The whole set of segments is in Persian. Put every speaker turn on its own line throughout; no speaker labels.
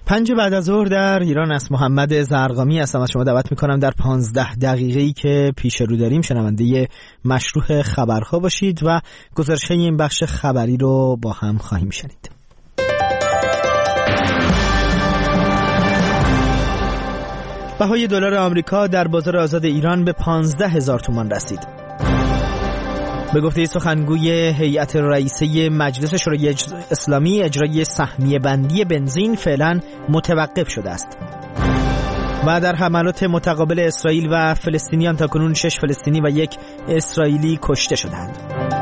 5 بعد از ظهر در ایران است. محمد زرقامی هستم. از شما دعوت میکنم در 15 دقیقه‌ای که پیش رو داریم شنونده مشروح خبرها باشید و گزارش این بخش خبری رو با هم خواهیم شنید. بهای دلار آمریکا در بازار آزاد ایران به 15,000 تومان رسید. به گفته سخنگوی هیئت رئیسه مجلس شورای اسلامی، اجرای سهمیه بندی بنزین فعلا متوقف شده است. و در حملات متقابل اسرائیل و فلسطینیان تاکنون 6 فلسطینی و 1 اسرائیلی کشته شدند.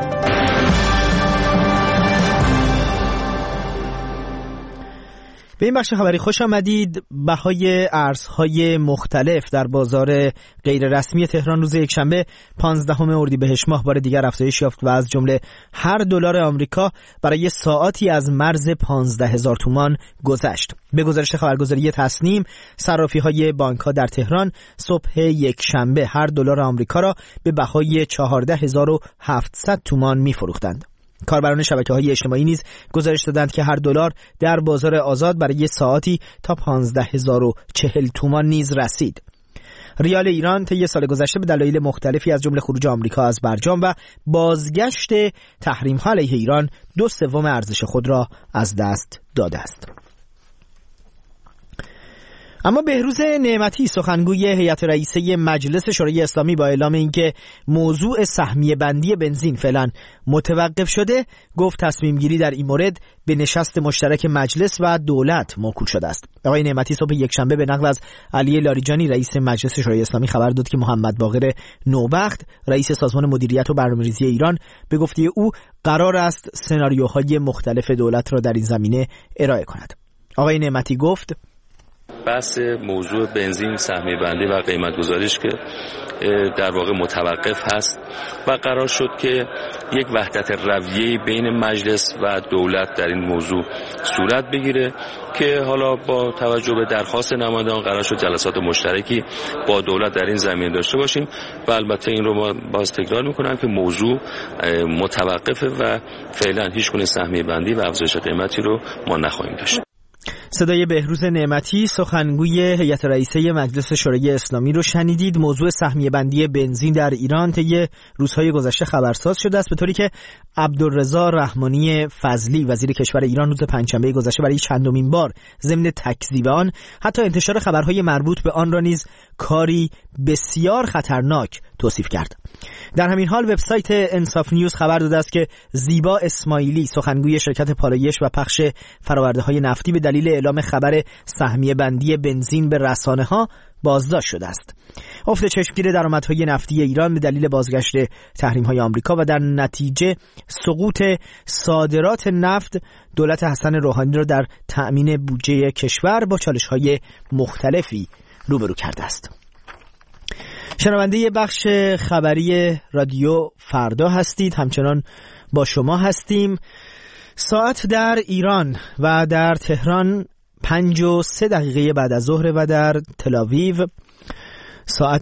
به این بخش خبری خوش آمدید. بهای ارزهای مختلف در بازار غیر رسمی تهران روز یکشنبه 15 اردیبهشت ماه بار دیگر افزایش یافت و از جمله هر دلار آمریکا برای ساعاتی از مرز 15,000 تومان گذشت. به گزارش خبرگزاری تصنیم، صرافی‌های بانک‌ها در تهران صبح یکشنبه هر دلار آمریکا را به بهای 14,700 تومان می‌فروختند. کاربران شبکه‌های اجتماعی نیز گزارش دادند که هر دلار در بازار آزاد برای ساعتی تا 15,040 تومان نیز رسید. ریال ایران طی سال گذشته به دلایل مختلفی از جمله خروج آمریکا از برجام و بازگشت تحریم‌ها علیه ایران 2/3 ارزش خود را از دست داده است. اما بهروز نعمتی، سخنگوی هیئت رئیسه مجلس شورای اسلامی، با اعلام اینکه موضوع سهمیه بندی بنزین فعلا متوقف شده، گفت تصمیم گیری در این مورد به نشست مشترک مجلس و دولت موکول شده است. آقای نعمتی صبح یکشنبه به نقل از علی لاریجانی رئیس مجلس شورای اسلامی خبر داد که محمد باقر نوبخت رئیس سازمان مدیریت و برنامه‌ریزی ایران به گفته او قرار است سناریوهای مختلف دولت را در این زمینه ارائه کند. آقای نعمتی گفت
بحث موضوع بنزین سهمیه بندی و قیمت گذاریش که در واقع متوقف هست و قرار شد که یک وحدت رویه بین مجلس و دولت در این موضوع صورت بگیره که حالا با توجه به درخواست نمایندگان قرار شد جلسات مشترکی با دولت در این زمینه داشته باشیم و البته این رو ما باز تکرار میکنم که موضوع متوقفه و فعلا هیچ گونه سهمیه بندی و افزایش قیمتی رو ما نخواهیم داشت.
صدای بهروز نعمتی، سخنگوی هیئت رئیسه مجلس شورای اسلامی رو شنیدید. موضوع سهمیه بندی بنزین در ایران طی روزهای گذشته خبرساز شده است، به طوری که عبدالرضا رحمانی فضلی وزیر کشور ایران روز پنجشنبه گذشته برای چندمین بار ضمن تکذیب آن حتی انتشار خبرهای مربوط به آن را نیز کاری بسیار خطرناک توصیف کرد. در همین حال وبسایت انصاف نیوز خبر داده است که زیبا اسماعیلی، سخنگوی شرکت پالایش و پخش فرآورده‌های نفتی، به دلیل اعلام خبر سهمیه بندی بنزین به رسانه‌ها بازداشت شده است. افت چشمگیر درآمدهای نفتی ایران به دلیل بازگشت تحریم‌های آمریکا و در نتیجه سقوط صادرات نفت دولت حسن روحانی را در تأمین بودجه کشور با چالش‌های مختلفی روبرو کرده است. شنونده بخش خبری رادیو فردا هستید. همچنان با شما هستیم. ساعت در ایران و در تهران 5:03 بعد از ظهر و در تل‌آویو ساعت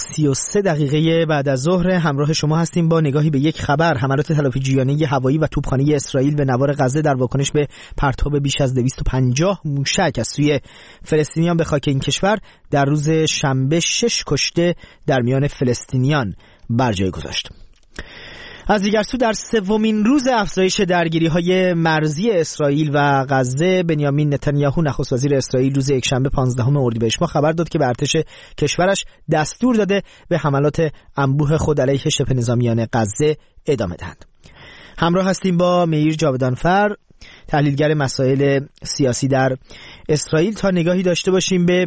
3:33 بعد از ظهر. همراه شما هستیم با نگاهی به یک خبر: حملات تلافی‌جویانه هوایی و توپخانه اسرائیل به نوار غزه در واکنش به پرتاب بیش از 250 موشک از سوی فلسطینیان به خاک این کشور در روز شنبه 6 کشته در میان فلسطینیان بر جای گذاشت. از دیگر سو در سومین روز افزایش درگیری‌های مرزی اسرائیل و غزه، بنیامین نتانیاهو نخست وزیر اسرائیل روز یکشنبه 15 اردیبهشت ماه خبر داد که به ارتش کشورش دستور داده به حملات انبوه خود علیه شبه نظامیان غزه ادامه دهند. همراه هستیم با میر جاودانفر، تحلیلگر مسائل سیاسی در اسرائیل، تا نگاهی داشته باشیم به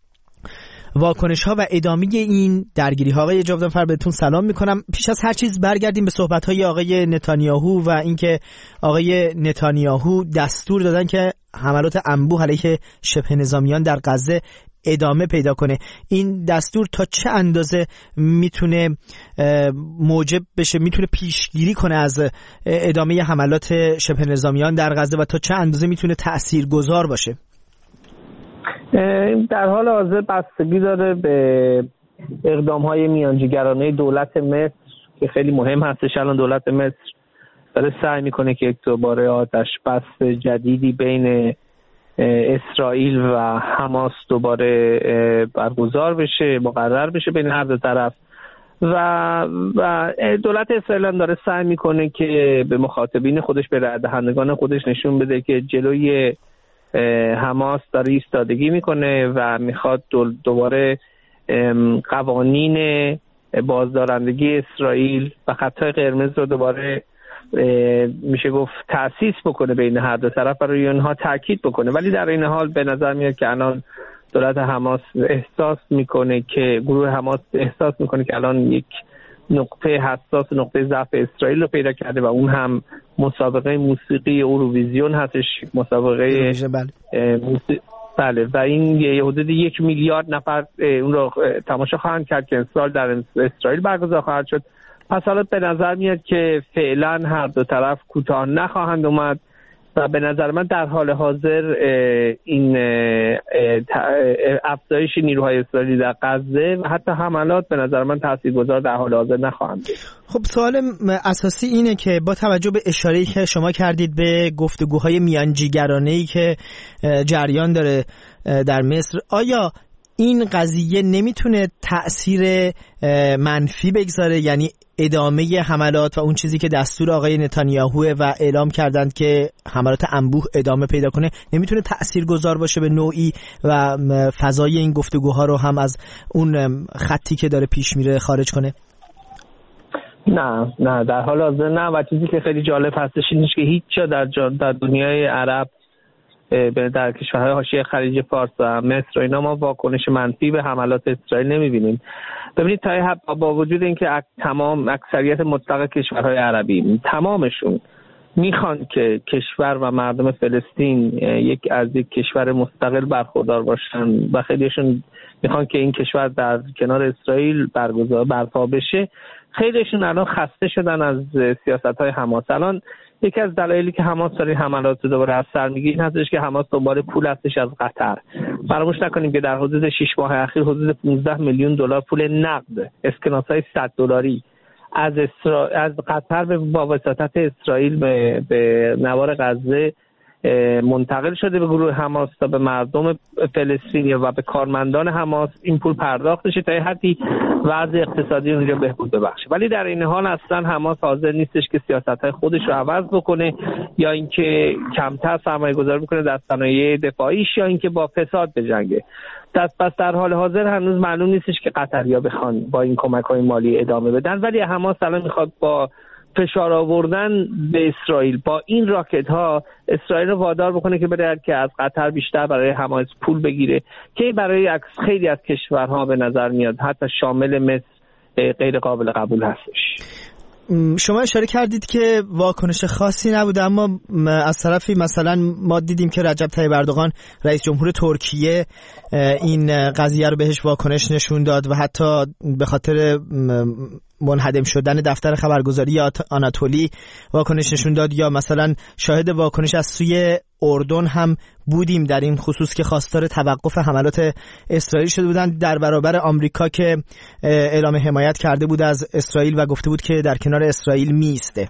واکنش ها و ادامه این درگیری ها. آقای جاودانفر بهتون سلام میکنم. پیش از هر چیز برگردیم به صحبت های آقای نتانیاهو و اینکه آقای نتانیاهو دستور دادن که حملات انبوه علیه شبه نظامیان در غزه ادامه پیدا کنه. این دستور تا چه اندازه میتونه موجب بشه، میتونه پیشگیری کنه از ادامه حملات شبه نظامیان در غزه و تا چه اندازه میتونه تاثیرگذار باشه؟
در حال حاضر بستگی داره به اقدام‌های میانجیگرانه دولت مصر که خیلی مهم هستش. الان دولت مصر داره سعی میکنه که یک دوباره آتش بس جدیدی بین اسرائیل و حماس دوباره برگزار بشه، مقرر بشه بین هر دو طرف و دولت اسرائیل هم داره سعی میکنه که به مخاطبین خودش، به رای دهندگان خودش نشون بده که جلوی حماس داره ایستادگی میکنه و میخواد دوباره قوانین بازدارندگی اسرائیل و خطای قرمز رو دوباره میشه گفت تأسیس بکنه بین هر دو طرف، برای اونها تاکید بکنه. ولی در این حال به نظر میاد که الان دولت حماس احساس میکنه که گروه حماس احساس میکنه که الان یک نقطه حساس، نقطه ضعف اسرائیل رو پیدا کرده و اون هم مسابقه موسیقی اوروویزیون هستش، مسابقه بله و این یه حدود 1 میلیارد نفر اون رو تماشا خواهند کرد که امسال در اسرائیل برگزار خواهد شد. پس حالا به نظر میاد که فعلا هر دو طرف کوتاه نخواهند اومد و به نظر من در حال حاضر این افزایش نیروهای اسرائیلی در غزه و حتی حملات به نظر من تاثیرگذار در حال حاضر نخواهند بود.
خب سوال اساسی اینه که با توجه به اشاره‌ای که شما کردید به گفتگوهای میانجیگرانه‌ای که جریان داره در مصر، آیا این قضیه نمیتونه تأثیر منفی بگذاره؟ یعنی ادامه حملات و اون چیزی که دستور آقای نتانیاهو و اعلام کردند که حملات انبوه ادامه پیدا کنه نمیتونه تأثیرگذار باشه به نوعی و فضای این گفتگوها رو هم از اون خطی که داره پیش میره خارج کنه؟
نه در حال حاضر نه. و چیزی که خیلی جالب هستش اینه که هیچ جا در دنیای عرب، در کشورهای حاشیه خلیج فارس و مصر و اینا، ما واکنش منفی به حملات اسرائیل نمیبینیم. ببینید تا با وجود اینکه اکثریت مطلق کشورهای عربی تمامشون میخوان که کشور و مردم فلسطین از یک کشور مستقل برخوردار باشن و خیلیشون میخوان که این کشور در کنار اسرائیل برپا بشه، خیلیشون الان خسته شدن از سیاست‌های حماس. الان یکی از دلایلی که حماس داره حملات رو دوباره از سر میگیره این هستش که حماس دنبال پول هستش از قطر. فراموش نکنیم که در حدود 6 ماه اخیر حدود 15 میلیون دلار پول نقد، اسکناس‌های $100 از قطر با وساطت اسرائیل به نوار غزه منتقل شده به گروه حماس تا به مردم فلسطینی و به کارمندان حماس این پول پرداخت بشه تا حدی وضع اقتصادی اونجا بهبود ببخشه. ولی در این حال اصلا حماس حاضر نیستش که سیاست‌های خودش رو عوض بکنه یا اینکه کمتر سرمایه‌گذاری بکنه در صنایع دفاعیش یا اینکه با فساد بجنگه. پس در حال حاضر هنوز معلوم نیستش که قطری‌ها بخوان با این کمک‌های مالی ادامه بدن، ولی حماس الان میخواد با فشار آوردن به اسرائیل با این راکت ها اسرائیل رو وادار بکنه که بره که از قطر بیشتر برای حماس پول بگیره، که برای خیلی از کشورها به نظر میاد حتی شامل مصر غیر قابل قبول هستش.
شما اشاره کردید که واکنش خاصی نبوده، اما از طرفی مثلا ما دیدیم که رجب طیب اردوغان رئیس جمهور ترکیه این قضیه رو بهش واکنش نشون داد و حتی به خاطر منهدم شدن دفتر خبرگزاری آناتولی واکنش نشون داد، یا مثلا شاهد واکنش از سوی اردن هم بودیم در این خصوص که خواستار توقف حملات اسرائیل شده بودند در برابر آمریکا که اعلام حمایت کرده بود از اسرائیل و گفته بود که در کنار اسرائیل میسته.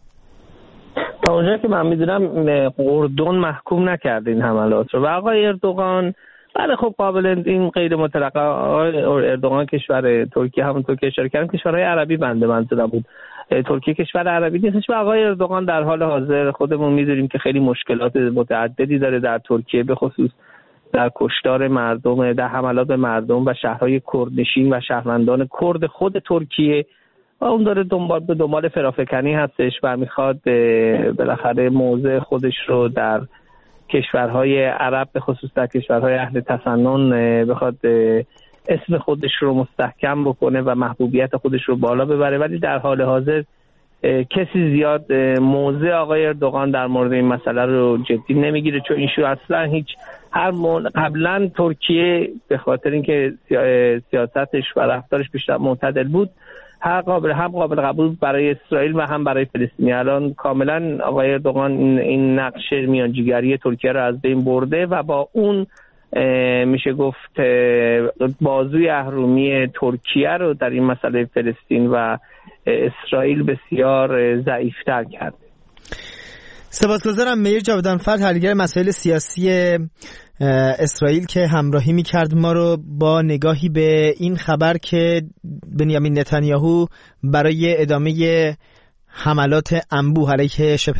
تا اونجا که من میدونم اردن محکوم نکرده این حملات رو و آقای اردوغان بله خب قابل این غیر مطلقه. اردوغان کشور ترکیه، همونطور که اشاره کردم کشورهای عربی بنده منظورم بود، ترکیه کشور عربی نیستش و آقای اردوغان در حال حاضر خودمون میدونیم که خیلی مشکلات متعددی داره در ترکیه، به خصوص در کشتار مردم، در حملات به مردم و شهرهای کردنشین و شهروندان کرد خود ترکیه و اون داره دنبال فرافکنی هستش و میخواد بالاخره موضع خودش رو در کشورهای عرب به خصوص در کشورهای اهل تسنن بخواد اسم خودش رو مستحکم بکنه و محبوبیت خودش رو بالا ببره. ولی در حال حاضر کسی زیاد موضع آقای اردوغان در مورد این مسئله رو جدی نمیگیره، چون این اصلا قبلا ترکیه به خاطر اینکه سیاستش و رفتارش بیشتر معتدل بود هم قابل قبول برای اسرائیل و هم برای فلسطینی. الان کاملا آقای اردوغان این نقش میانجیگری ترکیه رو از بین برده و با اون میشه گفت بازوی اهرمی ترکیه رو در این مسئله فلسطین و اسرائیل بسیار ضعیفتر کرده.
سپاسگزارم. میر جاودانفر، تحلیلگر مسائل سیاسی اسرائیل که همراهی می‌کرد ما رو با نگاهی به این خبر که بنیامین نتانیاهو برای ادامه حملات انبوه علیه شبه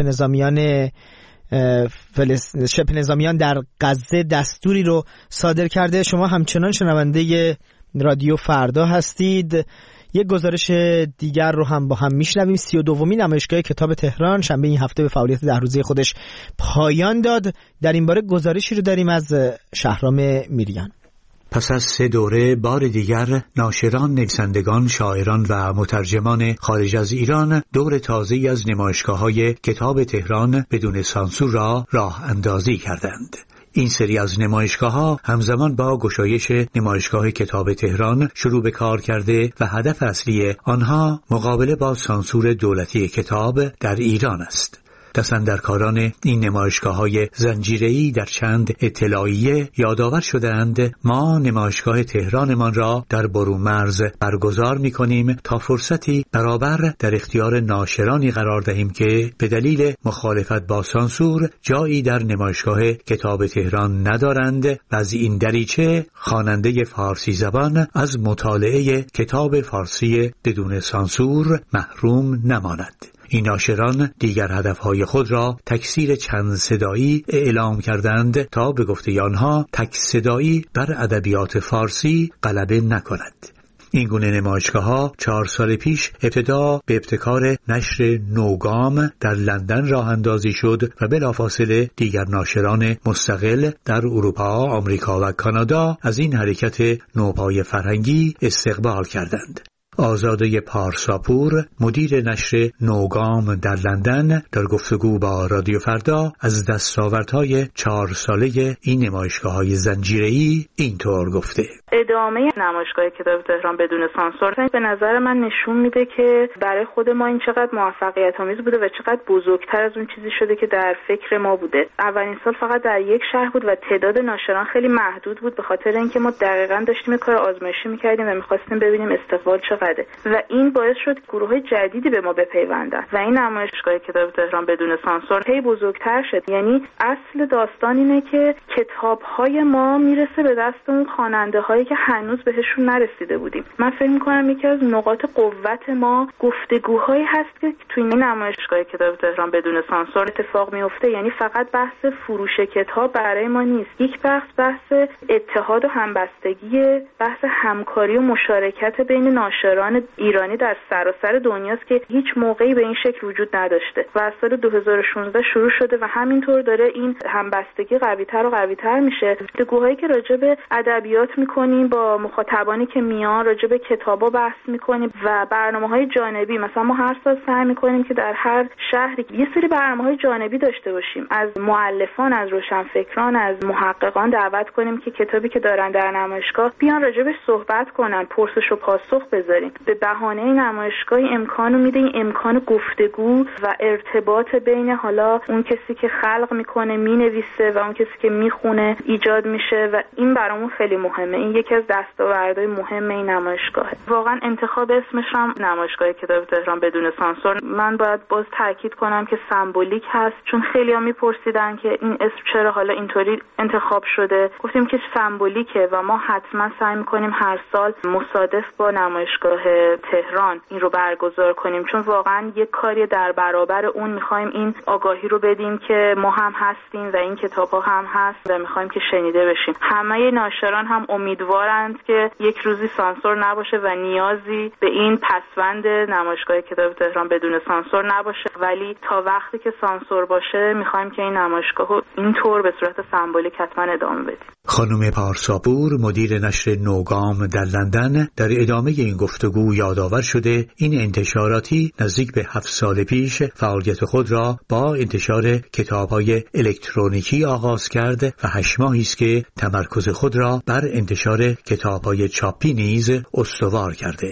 نظامیان در غزه دستوری رو صادر کرده. شما همچنان شنونده رادیو فردا هستید. یک گزارش دیگر رو هم با هم میشنویم. 32مین نمایشگاه کتاب تهران شنبه این هفته به فعالیت 10 روزه خودش پایان داد. در این باره گزارشی رو داریم از شهرام میریان.
پس از 3 دوره بار دیگر ناشران، نویسندگان، شاعران و مترجمان خارج از ایران دور تازه‌ای از نمایشگاه‌های کتاب تهران بدون سانسور را راه اندازی کردند. این سری از نمایشگاه‌ها همزمان با گشایش نمایشگاه کتاب تهران شروع به کار کرده و هدف اصلی آنها مقابله با سانسور دولتی کتاب در ایران است. دستاندرکاران این نمایشگاه‌های زنجیره‌ای در چند اطلاعیه یادآور شدند ما نمایشگاه تهرانمان را در برومرز برگزار می‌کنیم تا فرصتی برابر در اختیار ناشرانی قرار دهیم که به دلیل مخالفت با سانسور جایی در نمایشگاه کتاب تهران ندارند و از این دریچه خواننده فارسی زبان از مطالعه کتاب فارسی بدون سانسور محروم نماند. این ناشران دیگر هدفهای خود را تکثیر چند صدایی اعلام کردند تا به گفته آنها تک صدایی بر ادبیات فارسی غلبه نکند. این گونه نمایشگاه‌ها 4 سال پیش ابتدا به ابتکار نشر نوگام در لندن راه اندازی شد و بلافاصله دیگر ناشران مستقل در اروپا، آمریکا و کانادا از این حرکت نوپای فرهنگی استقبال کردند. آزاده پارساپور، مدیر نشر نوگام در لندن، در گفتگو با رادیو فردا از دستاوردهای 4 ساله این نمایشگاه‌های زنجیره‌ای اینطور گفته:
ادامه نمایشگاه کتاب تهران بدون سانسور به نظر من نشون میده که برای خود ما این چقدر موفقیت آمیز بوده و چقدر بزرگتر از اون چیزی شده که در فکر ما بوده. اولین سال فقط در یک شهر بود و تعداد ناشران خیلی محدود بود به خاطر اینکه ما دقیقاً داشتیم کار آزمایشی می‌کردیم و می‌خواستیم ببینیم استقبال چقدره و این باعث شد گروه‌های جدیدی به ما بپیوندن و این نمایشگاه کتاب تهران بدون سانسور هی بزرگتر شد. یعنی اصل داستان اینه که کتاب‌های ما میرسه به دست اون خواننده‌هایی که هنوز بهشون نرسیده بودیم. من فکر می‌کنم یکی از نقاط قوت ما گفتگوهایی هست که توی این نمایشگاه کتاب تهران بدون سانسور اتفاق میفته. یعنی فقط بحث فروش کتاب برای ما نیست، یک بحث اتحاد و همبستگی، بحث همکاری و مشارکت بین ناشران ایرانی در سراسر دنیاست که هیچ موقعی به این شکل وجود نداشته و از سال 2016 شروع شده و همینطور داره این همبستگی قوی‌تر و قوی‌تر میشه. گفتگوهایی که راجع به ادبیات می‌کنیم با مخاطبانی که میان، راجع به کتابا بحث می‌کنیم و برنامه‌های جانبی. مثلا ما هر سال سعی می‌کنیم که در هر شهری یه سری برنامه‌های جانبی داشته باشیم، از مؤلفان، از روشنفکران، از محققان دعوت کنیم که کتابی که دارن در نمایشگاه بیان راجعش صحبت کنن، پرسش و پاسخ بذاریم. به بهانه نمایشگاه امکانو میده، این امکان گفتگو و ارتباط بین حالا اون کسی که خلق میکنه، مینویسه و اون کسی که میخونه ایجاد میشه و این برامون خیلی مهمه. این یکی از دستاوردهای مهم این نمایشگاهه. واقعا انتخاب اسمش هم نمایشگاه کتاب تهران بدون سانسور، من باید باز تاکید کنم که سمبولیک هست، چون خیلی‌ها میپرسیدن که این اسم چرا حالا اینطوری انتخاب شده. گفتیم که سمبولیکه و ما حتما سعی میکنیم هر سال مصادف با نمایشگاه تهران این رو برگزار کنیم، چون واقعا یک کاری در برابر اون میخوایم این آگاهی رو بدیم که ما هم هستیم و این کتاب‌ها هم هست و میخوایم که شنیده بشیم. همه ناشران هم امیدوارند که یک روزی سانسور نباشه و نیازی به این پسوند نمایشگاه کتاب تهران بدون سانسور نباشه، ولی تا وقتی که سانسور باشه میخوایم که این نمایشگاه رو اینطور به صورت سمبولیک حتما ادامه بدیم.
خانم پارساپور، مدیر نشر نوگام در لندن، در ادامه این گفتگو یادآور شده این انتشاراتی نزدیک به 7 سال پیش فعالیت خود را با انتشار کتاب‌های الکترونیکی آغاز کرد و 8 ماهی است که تمرکز خود را بر انتشار کتاب‌های چاپی نیز استوار کرده.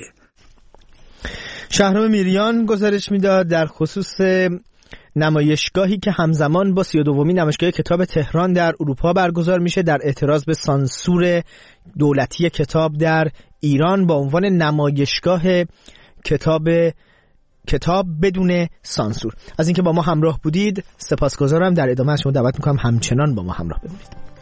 شهرام میریان گزارش میداد در خصوص نمایشگاهی که همزمان با 32مین نمایشگاه کتاب تهران در اروپا برگزار میشه در اعتراض به سانسور دولتی کتاب در ایران با عنوان نمایشگاه کتاب کتاب بدون سانسور. از اینکه با ما همراه بودید سپاسگزارم. در ادامه از شما دعوت میکنم همچنان با ما همراه بمونید.